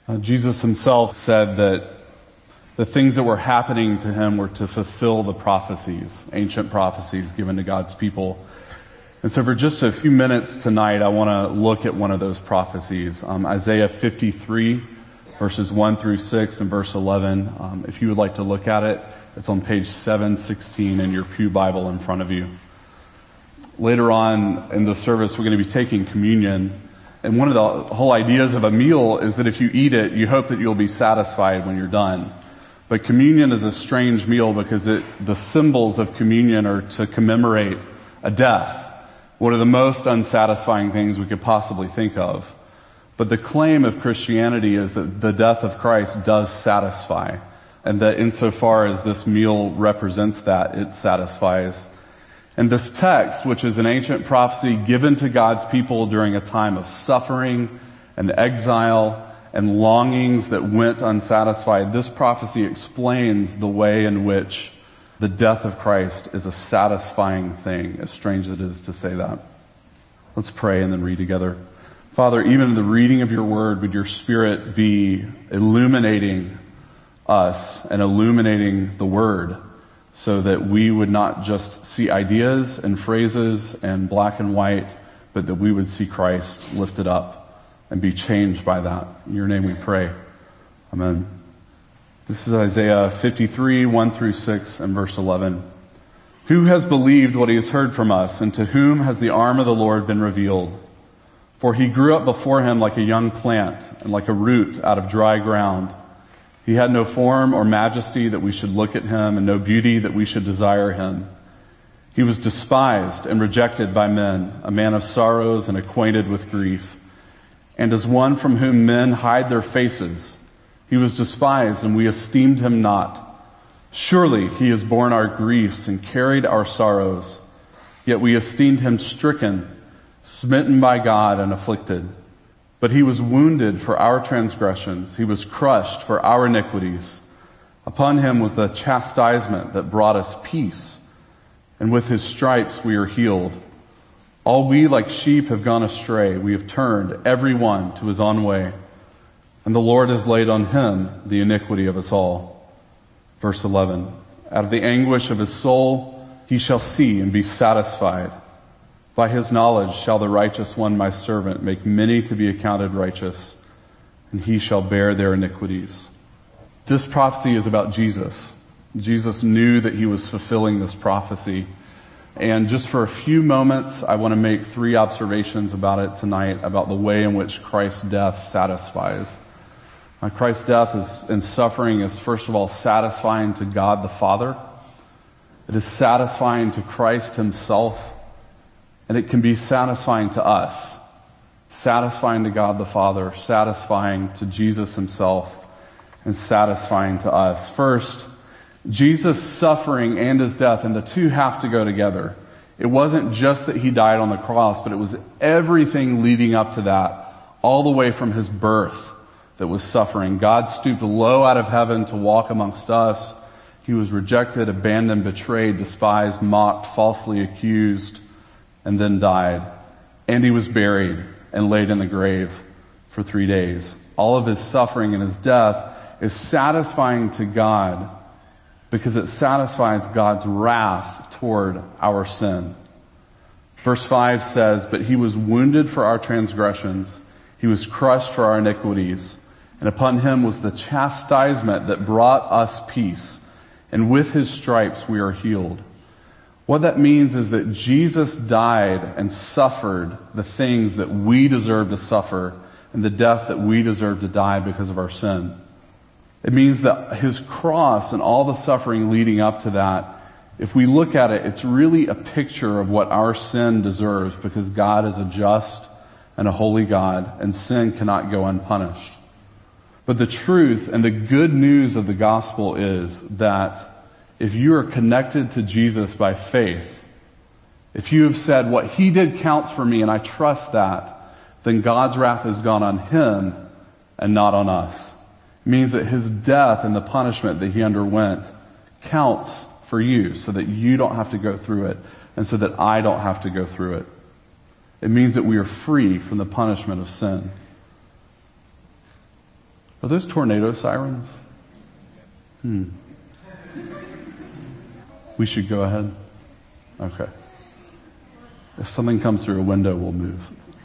Jesus himself said that the things that were happening to him were to fulfill the prophecies, ancient prophecies given to God's people. And so for just a few minutes tonight, I want to look at one of those prophecies. Isaiah 53, verses 1 through 6 and verse 11. If you would like to look at it, it's on page 716 in your pew Bible in front of you. Later on in the service, we're going to be taking communion. And one of the whole ideas of a meal is that if you eat it, you hope that you'll be satisfied when you're done. But communion is a strange meal because the symbols of communion are to commemorate a death, one of the most unsatisfying things we could possibly think of. But the claim of Christianity is that the death of Christ does satisfy, and that insofar as this meal represents that, it satisfies. And this text, which is an ancient prophecy given to God's people during a time of suffering and exile and longings that went unsatisfied, this prophecy explains the way in which the death of Christ is a satisfying thing, as strange as it is to say that. Let's pray and then read together. Father, even in the reading of your word, would your Spirit be illuminating us and illuminating the word, so that we would not just see ideas and phrases and black and white, but that we would see Christ lifted up and be changed by that. In your name we pray. Amen. This is Isaiah 53, 1 through 6 and verse 11. Who has believed what he has heard from us, and to whom has the arm of the Lord been revealed? For he grew up before him like a young plant and like a root out of dry ground. He had no form or majesty that we should look at him, and no beauty that we should desire him. He was despised and rejected by men, a man of sorrows and acquainted with grief. And as one from whom men hide their faces, he was despised, and we esteemed him not. Surely he has borne our griefs and carried our sorrows, yet we esteemed him stricken, smitten by God, and afflicted. But he was wounded for our transgressions. He was crushed for our iniquities. Upon him was the chastisement that brought us peace, and with his stripes we are healed. All we like sheep have gone astray. We have turned every one to his own way, and the Lord has laid on him the iniquity of us all. Verse 11, out of the anguish of his soul he shall see and be satisfied. By his knowledge shall the righteous one, my servant, make many to be accounted righteous, and he shall bear their iniquities. This prophecy is about Jesus. Jesus knew that he was fulfilling this prophecy. And just for a few moments, I want to make 3 observations about it tonight, about the way in which Christ's death satisfies. Christ's death and suffering is, first of all, satisfying to God the Father. It is satisfying to Christ himself. And it can be satisfying to us, satisfying to God the Father, satisfying to Jesus himself, and satisfying to us. First, Jesus' suffering and his death, and the two have to go together. It wasn't just that he died on the cross, but it was everything leading up to that, all the way from his birth that was suffering. God stooped low out of heaven to walk amongst us. He was rejected, abandoned, betrayed, despised, mocked, falsely accused, and then died. And he was buried and laid in the grave for 3 days. All of his suffering and his death is satisfying to God because it satisfies God's wrath toward our sin. Verse 5 says, but he was wounded for our transgressions. He was crushed for our iniquities. And upon him was the chastisement that brought us peace. And with his stripes we are healed. What that means is that Jesus died and suffered the things that we deserve to suffer and the death that we deserve to die because of our sin. It means that his cross and all the suffering leading up to that, if we look at it, it's really a picture of what our sin deserves, because God is a just and a holy God, and sin cannot go unpunished. But the truth and the good news of the gospel is that if you are connected to Jesus by faith, if you have said what he did counts for me and I trust that, then God's wrath has gone on him and not on us. It means that his death and the punishment that he underwent counts for you, so that you don't have to go through it, and so that I don't have to go through it. It means that we are free from the punishment of sin. Are those tornado sirens? We should go ahead? Okay. If something comes through a window, we'll move.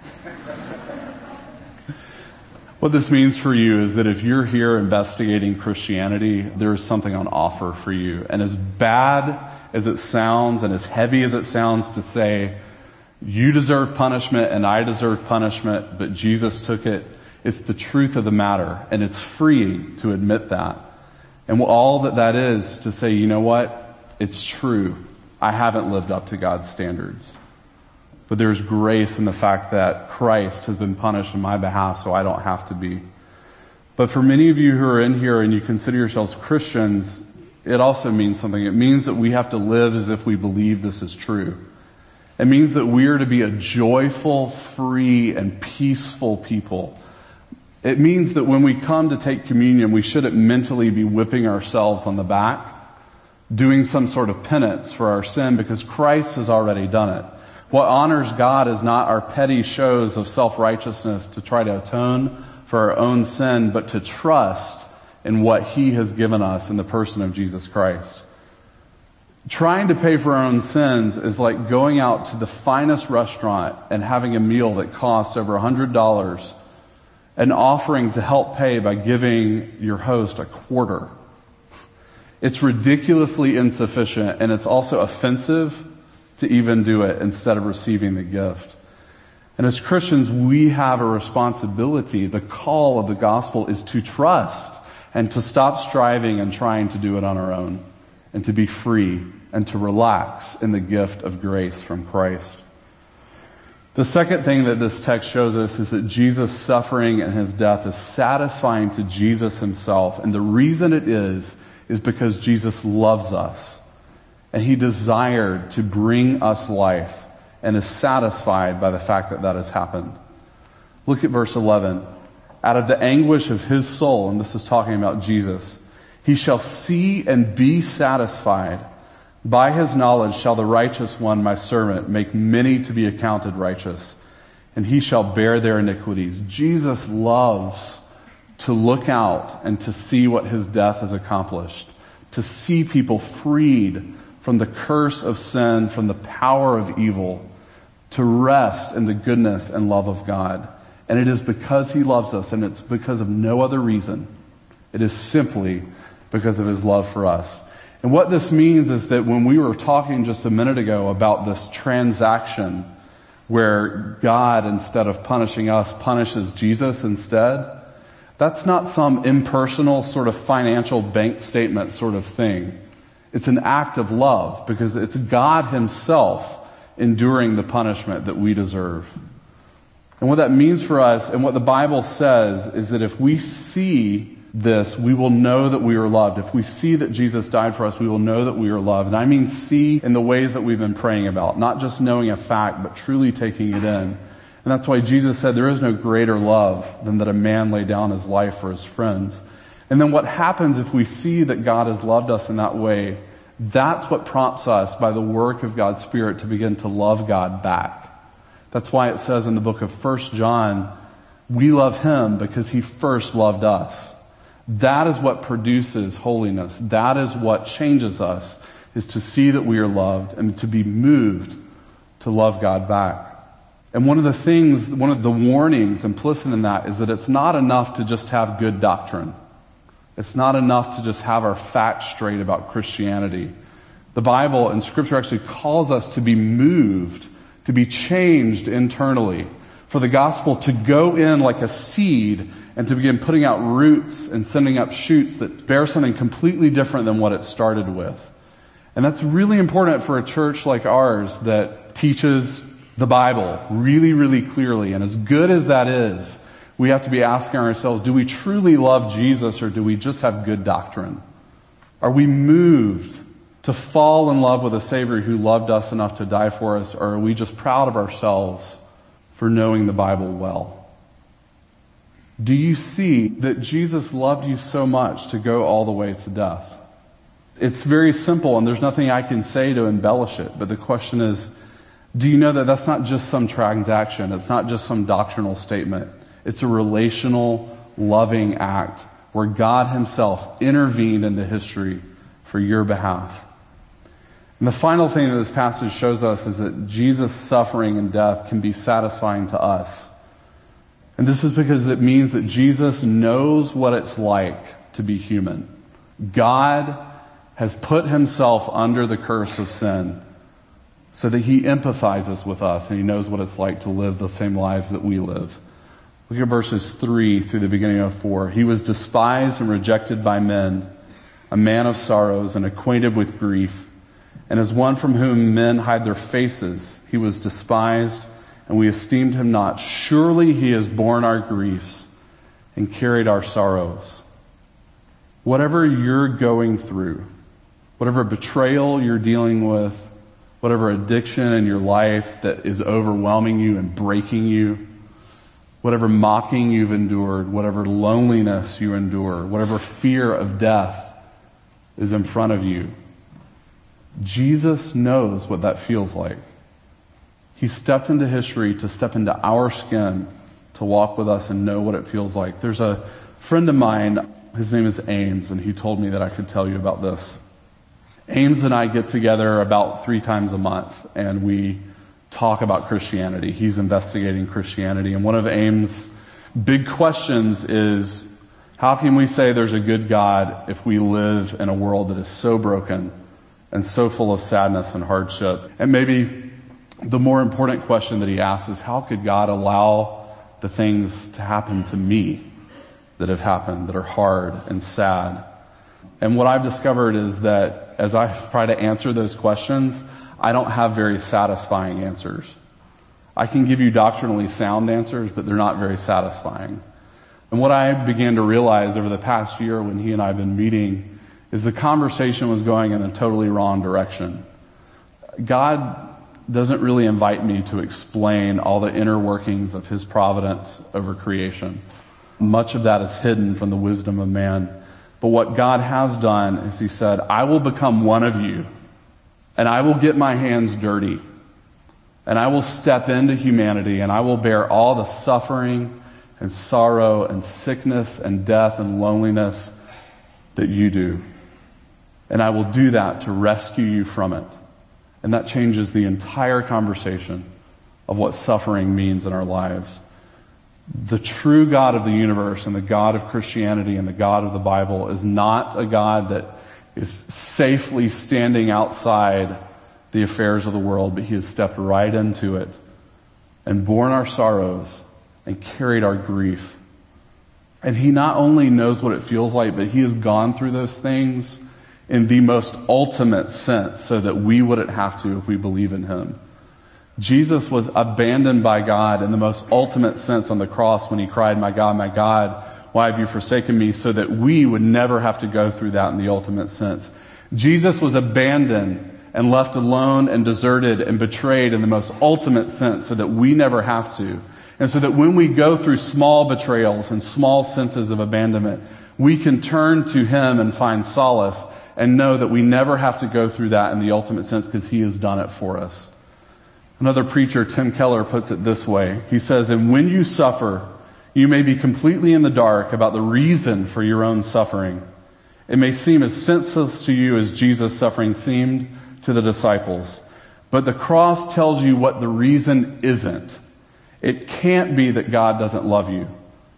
What this means for you is that if you're here investigating Christianity, there is something on offer for you. And as bad as it sounds and as heavy as it sounds to say, you deserve punishment and I deserve punishment, but Jesus took it, it's the truth of the matter. And it's freeing to admit that. And all that is to say, you know what? It's true. I haven't lived up to God's standards. But there's grace in the fact that Christ has been punished on my behalf, so I don't have to be. But for many of you who are in here and you consider yourselves Christians, it also means something. It means that we have to live as if we believe this is true. It means that we are to be a joyful, free, and peaceful people. It means that when we come to take communion, we shouldn't mentally be whipping ourselves on the back, doing some sort of penance for our sin, because Christ has already done it. What honors God is not our petty shows of self-righteousness to try to atone for our own sin, but to trust in what He has given us in the person of Jesus Christ. Trying to pay for our own sins is like going out to the finest restaurant and having a meal that costs over $100 and offering to help pay by giving your host a quarter. It's ridiculously insufficient, and it's also offensive to even do it instead of receiving the gift. And as Christians, we have a responsibility. The call of the gospel is to trust and to stop striving and trying to do it on our own, and to be free and to relax in the gift of grace from Christ. The second thing that this text shows us is that Jesus' suffering and His death is satisfying to Jesus Himself. And the reason it is because Jesus loves us. And He desired to bring us life and is satisfied by the fact that that has happened. Look at verse 11. Out of the anguish of His soul, and this is talking about Jesus, He shall see and be satisfied. By His knowledge shall the righteous one, my servant, make many to be accounted righteous, and He shall bear their iniquities. Jesus loves to look out and to see what His death has accomplished, to see people freed from the curse of sin, from the power of evil, to rest in the goodness and love of God. And it is because He loves us, and it's because of no other reason. It is simply because of His love for us. And what this means is that when we were talking just a minute ago about this transaction where God, instead of punishing us, punishes Jesus instead, that's not some impersonal sort of financial bank statement sort of thing. It's an act of love because it's God Himself enduring the punishment that we deserve. And what that means for us and what the Bible says is that if we see this, we will know that we are loved. If we see that Jesus died for us, we will know that we are loved. And I mean see in the ways that we've been praying about, not just knowing a fact, but truly taking it in. And that's why Jesus said there is no greater love than that a man lay down his life for his friends. And then what happens if we see that God has loved us in that way? That's what prompts us by the work of God's Spirit to begin to love God back. That's why it says in the book of 1 John, we love Him because He first loved us. That is what produces holiness. That is what changes us, is to see that we are loved and to be moved to love God back. And one of the warnings implicit in that is that it's not enough to just have good doctrine. It's not enough to just have our facts straight about Christianity. The Bible and Scripture actually calls us to be moved, to be changed internally, for the gospel to go in like a seed and to begin putting out roots and sending up shoots that bear something completely different than what it started with. And that's really important for a church like ours that teaches the Bible really, really clearly. And as good as that is, we have to be asking ourselves, do we truly love Jesus or do we just have good doctrine? Are we moved to fall in love with a Savior who loved us enough to die for us, or are we just proud of ourselves for knowing the Bible well? Do you see that Jesus loved you so much to go all the way to death? It's very simple, and there's nothing I can say to embellish it, but the question is, do you know that that's not just some transaction? It's not just some doctrinal statement. It's a relational, loving act where God himself intervened into history for your behalf. And the final thing that this passage shows us is that Jesus' suffering and death can be satisfying to us. And this is because it means that Jesus knows what it's like to be human. God has put himself under the curse of sin so that he empathizes with us and he knows what it's like to live the same lives that we live. Look at verses 3 through the beginning of 4. He was despised and rejected by men, a man of sorrows and acquainted with grief. And as one from whom men hide their faces, he was despised, and we esteemed him not. Surely he has borne our griefs and carried our sorrows. Whatever you're going through, whatever betrayal you're dealing with, whatever addiction in your life that is overwhelming you and breaking you, whatever mocking you've endured, whatever loneliness you endure, whatever fear of death is in front of you, Jesus knows what that feels like. He stepped into history to step into our skin, to walk with us and know what it feels like. There's a friend of mine, his name is Ames, and he told me that I could tell you about this. Ames and I get together about 3 times a month, and we talk about Christianity. He's investigating Christianity, and one of Ames' big questions is, how can we say there's a good God if we live in a world that is so broken and so full of sadness and hardship? And maybe the more important question that he asks is, how could God allow the things to happen to me that have happened, that are hard and sad? And what I've discovered is that as I try to answer those questions, I don't have very satisfying answers. I can give you doctrinally sound answers, but they're not very satisfying. And what I began to realize over the past year when he and I have been meeting is the conversation was going in a totally wrong direction. God doesn't really invite me to explain all the inner workings of his providence over creation. Much of that is hidden from the wisdom of man. But what God has done is he said, I will become one of you, and I will get my hands dirty, and I will step into humanity, and I will bear all the suffering and sorrow and sickness and death and loneliness that you do. And I will do that to rescue you from it. And that changes the entire conversation of what suffering means in our lives. The true God of the universe and the God of Christianity and the God of the Bible is not a God that is safely standing outside the affairs of the world, but he has stepped right into it and borne our sorrows and carried our grief. And he not only knows what it feels like, but he has gone through those things in the most ultimate sense so that we wouldn't have to if we believe in him. Jesus was abandoned by God in the most ultimate sense on the cross when he cried, my God, why have you forsaken me?" so that we would never have to go through that in the ultimate sense. Jesus was abandoned and left alone and deserted and betrayed in the most ultimate sense so that we never have to. And so that when we go through small betrayals and small senses of abandonment, we can turn to him and find solace and know that we never have to go through that in the ultimate sense because he has done it for us. Another preacher, Tim Keller, puts it this way. He says, "And when you suffer, you may be completely in the dark about the reason for your own suffering. It may seem as senseless to you as Jesus' suffering seemed to the disciples. But the cross tells you what the reason isn't. It can't be that God doesn't love you.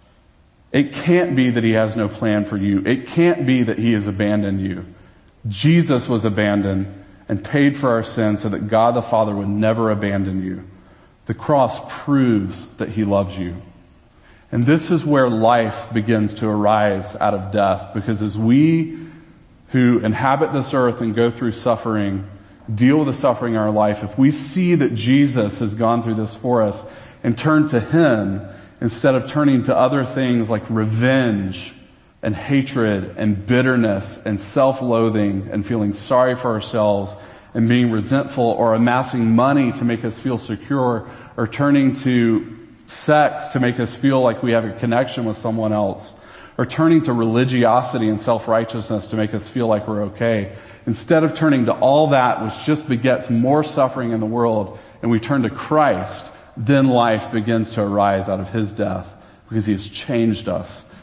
It can't be that he has no plan for you. It can't be that he has abandoned you. Jesus was abandoned and paid for our sins so that God the Father would never abandon you. The cross proves that he loves you." And this is where life begins to arise out of death, because as we who inhabit this earth and go through suffering, deal with the suffering in our life, if we see that Jesus has gone through this for us and turn to him instead of turning to other things like revenge and hatred and bitterness and self-loathing and feeling sorry for ourselves and being resentful or amassing money to make us feel secure or turning to sex to make us feel like we have a connection with someone else or turning to religiosity and self-righteousness to make us feel like we're okay. Instead of turning to all that which just begets more suffering in the world and we turn to Christ, then life begins to arise out of his death because he has changed us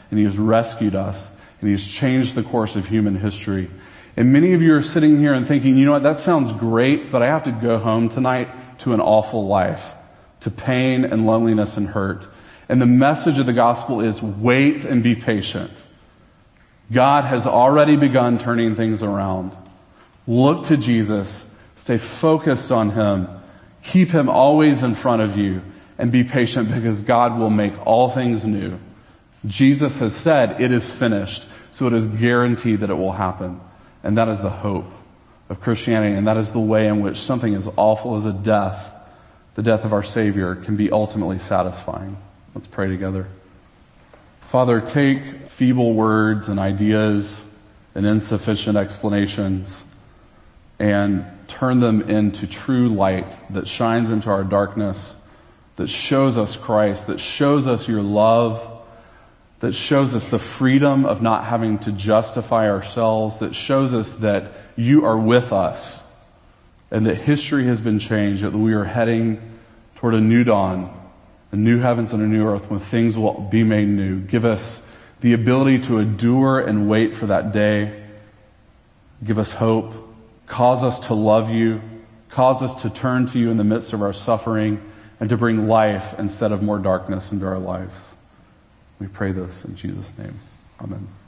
and He has rescued us, and He has changed the course of human history. And many of you are sitting here and thinking, you know what, that sounds great, but I have to go home tonight to an awful life, to pain and loneliness and hurt. And the message of the gospel is wait and be patient. God has already begun turning things around. Look to Jesus. Stay focused on Him. Keep Him always in front of you. And be patient, because God will make all things new. Jesus has said it is finished. So it is guaranteed that it will happen. And that is the hope of Christianity. And that is the way in which something as awful as a death, the death of our Savior, can be ultimately satisfying. Let's pray together. Father, take feeble words and ideas and insufficient explanations and turn them into true light that shines into our darkness, that shows us Christ, that shows us your love, that shows us the freedom of not having to justify ourselves, that shows us that you are with us and that history has been changed, that we are heading toward a new dawn, a new heavens and a new earth when things will be made new. Give us the ability to endure and wait for that day. Give us hope. Cause us to love you. Cause us to turn to you in the midst of our suffering and to bring life instead of more darkness into our lives. We pray this in Jesus' name. Amen.